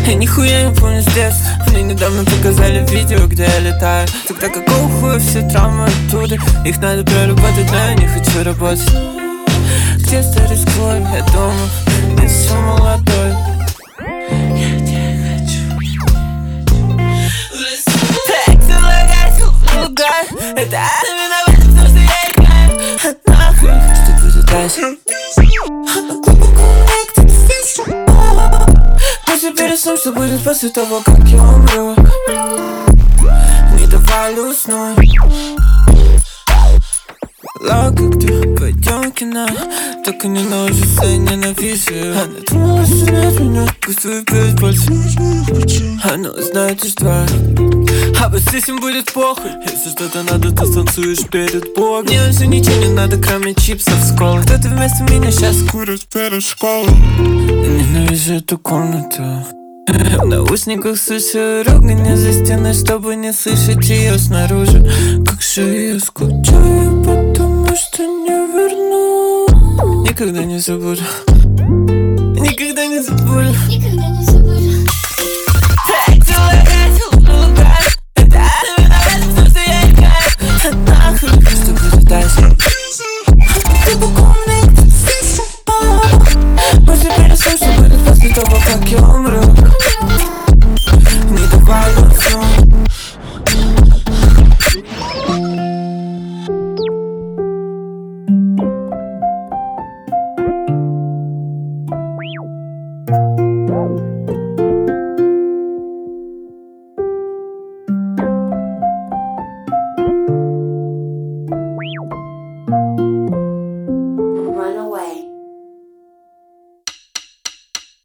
Я нихуя не помню с детства. Мне недавно показали видео, где я летаю. Тогда какого хуя все травмы оттуда? Их надо проработать, но я не хочу работать. Где старый склой, я дома, я все молодой. Я тебя хочу. Так, целый это именно в этом, потому что я играю. Нахуй, что будет дальше? Мы теперь решим, что будет после того, как я умру. Не давали уснуть. Ладно, где пойдем в кино. Только не ножится, ненавижу. Она думала, что нет меня. Пустую перед пальцем. Она узнает лишь два. А вот с этим будет похуй. Если что-то надо, то станцуешь перед Богом. Мне уже ничего не надо, кроме чипсов с колой. Кто-то вместо меня сейчас курит перед школой. Я ненавижу эту комнату. В наушниках слышу ругань за стеной, чтобы не слышать ее снаружи. Как же я скучаю, потому что не верну. Никогда не забуду. Никогда не забуду. Никогда не забуду. Так, целый это именно в этом, потому что я играю. Нахуй, что будет дальше? Ты буквально мы теперь решим, что будет после того, как я умру. Не давай уснуть.